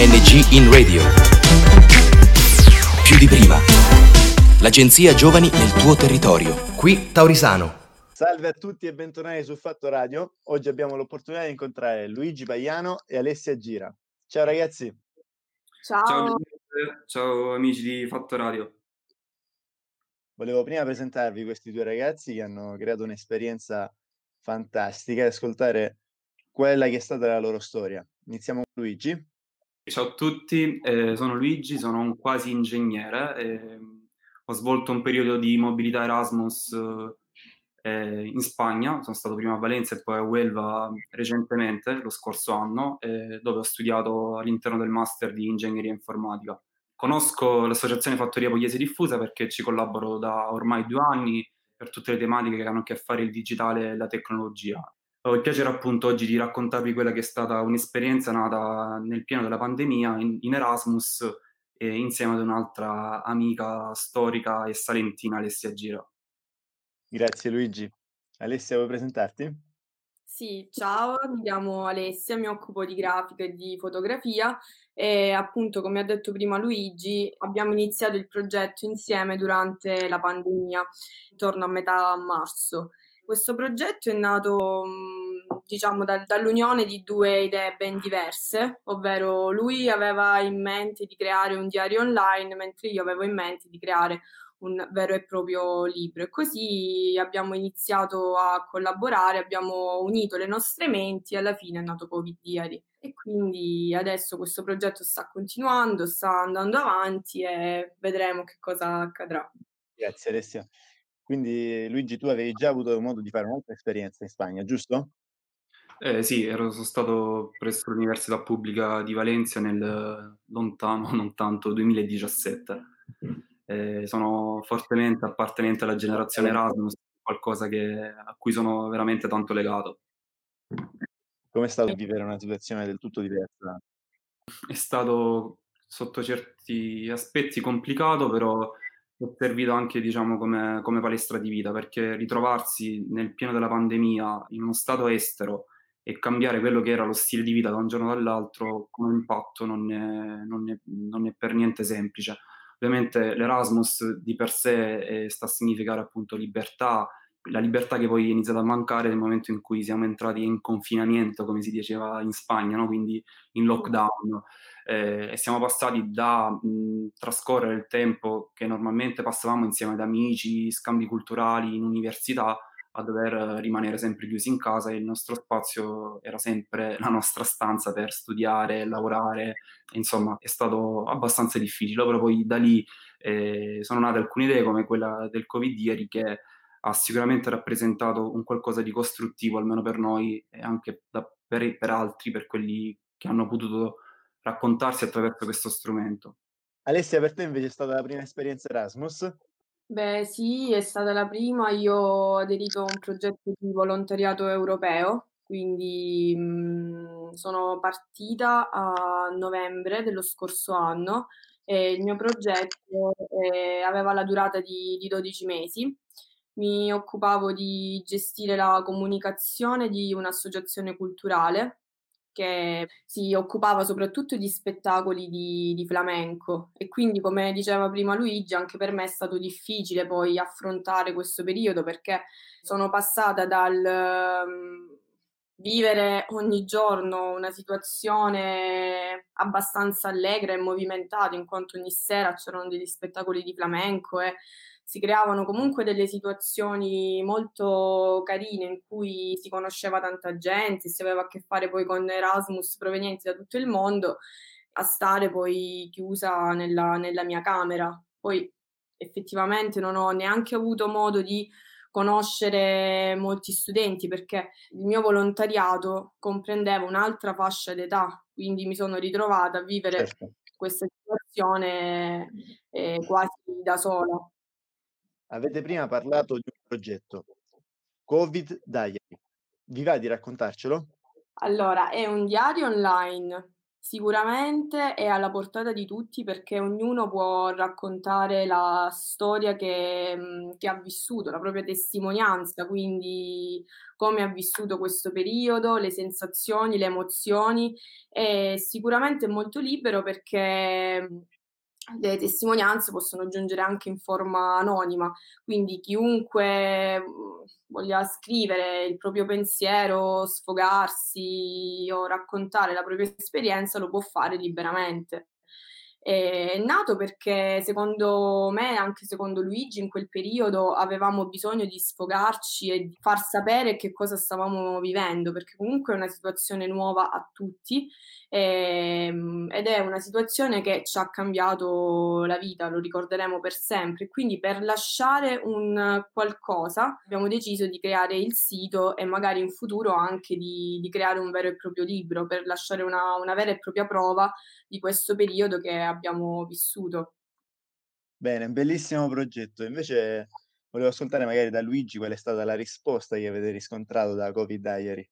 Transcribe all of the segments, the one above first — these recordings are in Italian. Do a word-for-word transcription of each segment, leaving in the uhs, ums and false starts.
N G in radio. Più di prima. L'agenzia Giovani nel tuo territorio. Qui Taurisano. Salve a tutti e bentornati su Fatto Radio. Oggi abbiamo l'opportunità di incontrare Luigi Paiano e Alessia Gira. Ciao ragazzi. Ciao. Ciao, ciao amici di Fatto Radio. Volevo prima presentarvi questi due ragazzi che hanno creato un'esperienza fantastica e ascoltare quella che è stata la loro storia. Iniziamo con Luigi. Ciao a tutti, eh, sono Luigi, sono un quasi ingegnere. Eh, ho svolto un periodo di mobilità Erasmus eh, in Spagna, sono stato prima a Valencia e poi a Huelva recentemente, lo scorso anno, eh, dove ho studiato all'interno del master di ingegneria informatica. Conosco l'associazione Fattoria Pugliese Diffusa perché ci collaboro da ormai due anni per tutte le tematiche che hanno a che fare il digitale e la tecnologia. Ho il piacere appunto oggi di raccontarvi quella che è stata un'esperienza nata nel pieno della pandemia in, in Erasmus eh, insieme ad un'altra amica storica e salentina, Alessia Gira. Grazie Luigi. Alessia, vuoi presentarti? Sì, ciao, mi chiamo Alessia, mi occupo di grafica e di fotografia e appunto, come ha detto prima Luigi, abbiamo iniziato il progetto insieme durante la pandemia, intorno a metà marzo. Questo progetto è nato, mh, diciamo, da- dall'unione di due idee ben diverse, ovvero lui aveva in mente di creare un diario online, mentre io avevo in mente di creare un vero e proprio libro. E così abbiamo iniziato a collaborare, abbiamo unito le nostre menti e alla fine è nato Covid Diary. E quindi adesso questo progetto sta continuando, sta andando avanti e vedremo che cosa accadrà. Grazie Alessia. Quindi Luigi, tu avevi già avuto modo di fare un'altra esperienza in Spagna, giusto? Eh, sì, ero, sono stato presso l'Università Pubblica di Valencia nel lontano, non tanto, duemiladiciassette. Eh, sono fortemente appartenente alla generazione Erasmus, qualcosa che, a cui sono veramente tanto legato. Come è stato vivere una situazione del tutto diversa? È stato sotto certi aspetti complicato, però è servito anche, diciamo, come, come palestra di vita, perché ritrovarsi nel pieno della pandemia in uno stato estero e cambiare quello che era lo stile di vita da un giorno all'altro come impatto non è, non è- non è per niente semplice. Ovviamente l'Erasmus di per sé eh, sta a significare appunto libertà, la libertà che poi è iniziata a mancare nel momento in cui siamo entrati in confinamento, come si diceva in Spagna, no? Quindi in lockdown. Eh, e siamo passati da mh, trascorrere il tempo che normalmente passavamo insieme ad amici, scambi culturali in università, a dover eh, rimanere sempre chiusi in casa e il nostro spazio era sempre la nostra stanza per studiare, lavorare, insomma è stato abbastanza difficile, però poi da lì eh, sono nate alcune idee come quella del Covid Diary che ha sicuramente rappresentato un qualcosa di costruttivo, almeno per noi e anche da- per, per altri, per quelli che hanno potuto raccontarsi attraverso questo strumento. Alessia, per te invece è stata la prima esperienza Erasmus? Beh, sì, è stata la prima. Io ho aderito a un progetto di volontariato europeo, quindi mh, sono partita a novembre dello scorso anno e il mio progetto eh, aveva la durata di, di dodici mesi. Mi occupavo di gestire la comunicazione di un'associazione culturale che si occupava soprattutto di spettacoli di, di flamenco e quindi, come diceva prima Luigi, anche per me è stato difficile poi affrontare questo periodo perché sono passata dal um, vivere ogni giorno una situazione abbastanza allegra e movimentata, in quanto ogni sera c'erano degli spettacoli di flamenco e si creavano comunque delle situazioni molto carine in cui si conosceva tanta gente, si aveva a che fare poi con Erasmus provenienti da tutto il mondo, a stare poi chiusa nella, nella mia camera. Poi effettivamente non ho neanche avuto modo di conoscere molti studenti perché il mio volontariato comprendeva un'altra fascia d'età, quindi mi sono ritrovata a vivere Certo. questa situazione eh, quasi da sola. Avete prima parlato di un progetto, Covid Diary. Vi va di raccontarcelo? Allora, è un diario online Sicuramente è alla portata di tutti perché ognuno può raccontare la storia che, mhmm, che ha vissuto, la propria testimonianza, quindi come ha vissuto questo periodo, le sensazioni, le emozioni. E sicuramente è molto libero perché, mhmm, le testimonianze possono giungere anche in forma anonima, quindi chiunque, mhmm, voglia scrivere il proprio pensiero, sfogarsi o raccontare la propria esperienza lo può fare liberamente. Ehm, è nato perché secondo me, anche secondo Luigi, in quel periodo avevamo bisogno di sfogarci e di far sapere che cosa stavamo vivendo, perché comunque è una situazione nuova a tutti, ehm, ed è una situazione che ci ha cambiato la vita, lo ricorderemo per sempre. Quindi per lasciare un qualcosa abbiamo deciso di creare il sito e magari in futuro anche di di creare un vero e proprio libro, per lasciare una una vera e propria prova di questo periodo che abbiamo vissuto. Bene, bellissimo progetto. Invece volevo ascoltare magari da Luigi qual è stata la risposta che avete riscontrato da Covid Diary.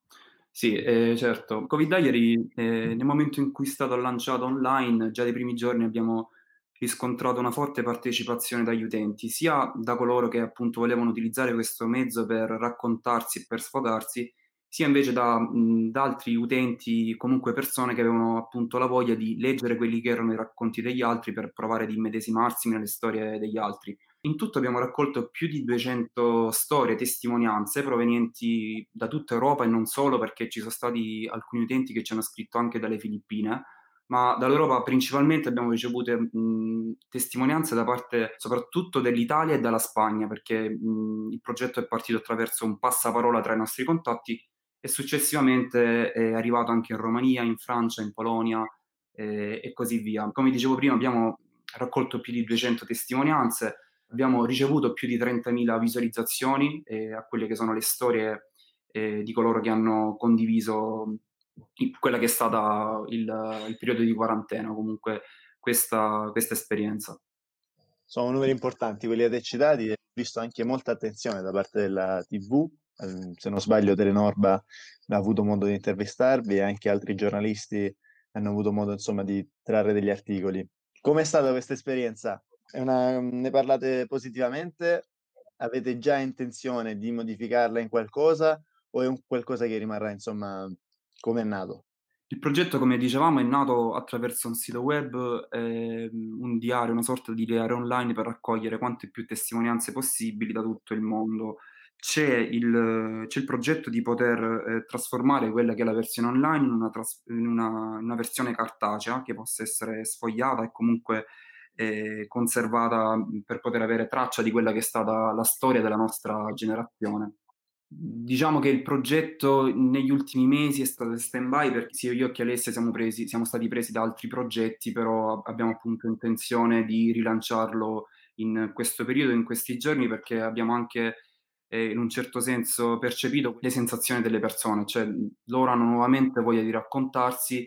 Sì, ehm, certo. Covid Diary, ehm, nel momento in cui è stato lanciato online, già dai primi giorni abbiamo riscontrato una forte partecipazione dagli utenti, sia da coloro che appunto volevano utilizzare questo mezzo per raccontarsi e per sfogarsi, sia invece da mhmm, da altri utenti, comunque persone che avevano appunto la voglia di leggere quelli che erano i racconti degli altri per provare ad immedesimarsi nelle storie degli altri. In tutto abbiamo raccolto più di duecento storie, testimonianze provenienti da tutta Europa e non solo, perché ci sono stati alcuni utenti che ci hanno scritto anche dalle Filippine, ma dall'Europa principalmente abbiamo ricevute mh, testimonianze da parte soprattutto dell'Italia e dalla Spagna, perché mh, il progetto è partito attraverso un passaparola tra i nostri contatti e successivamente è arrivato anche in Romania, in Francia, in Polonia eh, e così via. Come dicevo prima, abbiamo raccolto più di duecento testimonianze. Abbiamo ricevuto più di trentamila visualizzazioni eh, a quelle che sono le storie eh, di coloro che hanno condiviso i- quella che è stata il, il periodo di quarantena, comunque questa, questa esperienza. Sono numeri importanti quelli che hai citati e ho visto anche molta attenzione da parte della T V. Ehm, Se non sbaglio, Telenorba ha avuto modo di intervistarvi e anche altri giornalisti hanno avuto modo, insomma, di trarre degli articoli. Com'è stata questa esperienza? È una- Ne parlate positivamente? Avete già intenzione di modificarla in qualcosa o è un qualcosa che rimarrà, insomma, come è nato? Il progetto, come dicevamo, è nato attraverso un sito web, ehm, un diario, una sorta di diario online per raccogliere quante più testimonianze possibili da tutto il mondo. C'è il, c'è il progetto di poter eh, trasformare quella che è la versione online in una, tras- in una- in una versione cartacea che possa essere sfogliata e comunque eh, conservata mh, per poter avere traccia di quella che è stata la storia della nostra generazione. Diciamo che il progetto negli ultimi mesi è stato in stand-by perché sia io che Alessia siamo, presi, siamo stati presi da altri progetti, però abbiamo appunto intenzione di rilanciarlo in questo periodo, in questi giorni, perché abbiamo anche eh, in un certo senso percepito le sensazioni delle persone, cioè loro hanno nuovamente voglia di raccontarsi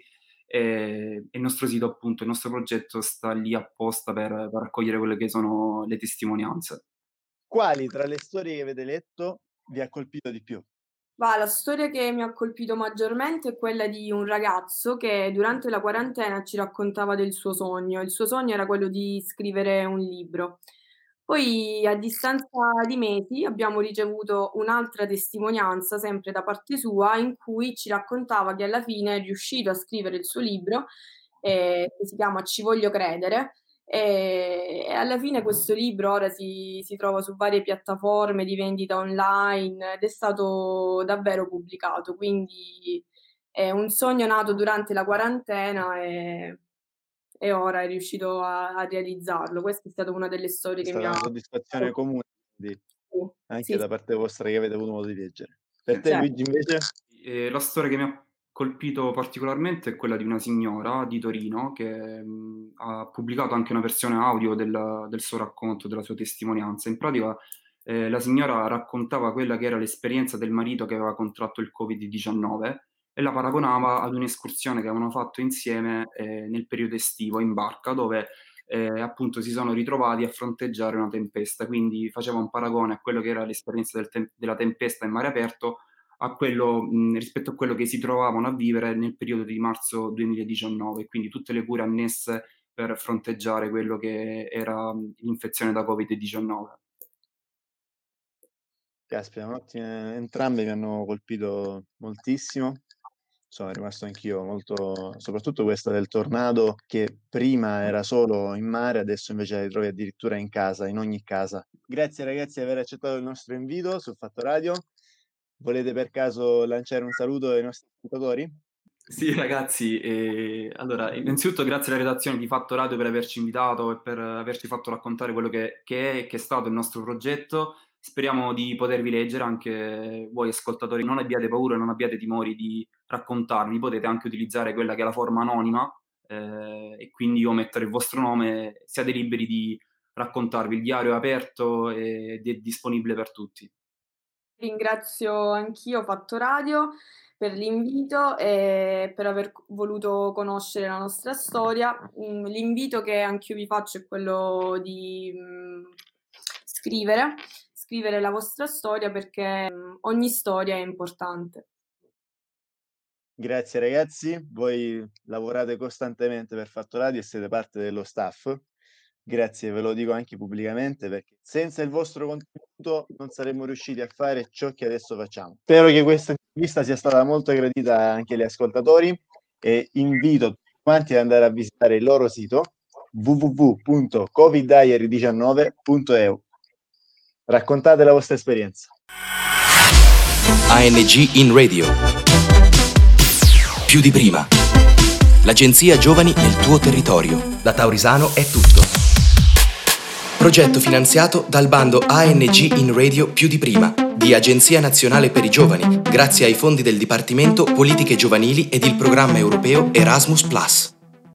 e, e il nostro sito, appunto, il nostro progetto sta lì apposta per, per raccogliere quelle che sono le testimonianze. Quali tra le storie che avete letto vi ha colpito di più? Va, la storia che mi ha colpito maggiormente è quella di un ragazzo che durante la quarantena ci raccontava del suo sogno. Il suo sogno era quello di scrivere un libro. Poi, a distanza di mesi, abbiamo ricevuto un'altra testimonianza, sempre da parte sua, in cui ci raccontava che alla fine è riuscito a scrivere il suo libro, eh, che si chiama Ci voglio credere, e, e alla fine questo libro ora si, si trova su varie piattaforme di vendita online ed è stato davvero pubblicato, quindi è un sogno nato durante la quarantena e, e ora è riuscito a, a realizzarlo. Questa è stata una delle storie È che mi stata ha... una soddisfazione comune, quindi anche Sì, da sì, parte vostra che avete avuto modo di leggere. Per te certo. Luigi invece? E la storia che mi ha colpito particolarmente è quella di una signora di Torino che mh, ha pubblicato anche una versione audio del, del suo racconto, della sua testimonianza. In pratica, eh, la signora raccontava quella che era l'esperienza del marito che aveva contratto il covid diciannove e la paragonava ad un'escursione che avevano fatto insieme eh, nel periodo estivo in barca, dove eh, appunto si sono ritrovati a fronteggiare una tempesta. Quindi faceva un paragone a quello che era l'esperienza del tem- della tempesta in mare aperto a quello, mh, rispetto a quello che si trovavano a vivere nel periodo di marzo duemiladiciannove, quindi tutte le cure annesse per fronteggiare quello che era l'infezione da covid diciannove. Caspita, ottime, entrambe mi hanno colpito moltissimo. Sono rimasto anch'io molto, soprattutto questa del tornado, che prima era solo in mare, adesso invece la ritrovi addirittura in casa, in ogni casa. Grazie ragazzi di aver accettato il nostro invito su Fatto Radio. Volete per caso lanciare un saluto ai nostri ascoltatori? Sì, ragazzi, eh, allora, innanzitutto grazie alla redazione di Fatto Radio per averci invitato e per averci fatto raccontare quello che, che è e che è stato il nostro progetto. Speriamo di potervi leggere anche voi ascoltatori, non abbiate paura, non abbiate timori di raccontarvi, potete anche utilizzare quella che è la forma anonima eh, e quindi io mettere il vostro nome, siate liberi di raccontarvi, il diario è aperto ed è disponibile per tutti. Ringrazio anch'io Fatto Radio per l'invito e per aver voluto conoscere la nostra storia. Mm, L'invito che anch'io vi faccio è quello di mm, scrivere, scrivere la vostra storia perché mm, ogni storia è importante. Grazie ragazzi, voi lavorate costantemente per Fatto Radio e siete parte dello staff. Grazie, ve lo dico anche pubblicamente, perché senza il vostro contributo non saremmo riusciti a fare ciò che adesso facciamo. Spero che questa intervista sia stata molto gradita anche agli ascoltatori e invito tutti quanti ad andare a visitare il loro sito w w w punto covid diary diciannove punto e u. Raccontate la vostra esperienza. A N G in Radio. Più di prima. L'agenzia Giovani nel tuo territorio. Da Taurisano è tutto. Progetto finanziato dal bando A N G in Radio Più di prima di Agenzia Nazionale per i Giovani, grazie ai fondi del Dipartimento Politiche Giovanili ed il programma europeo Erasmus plus.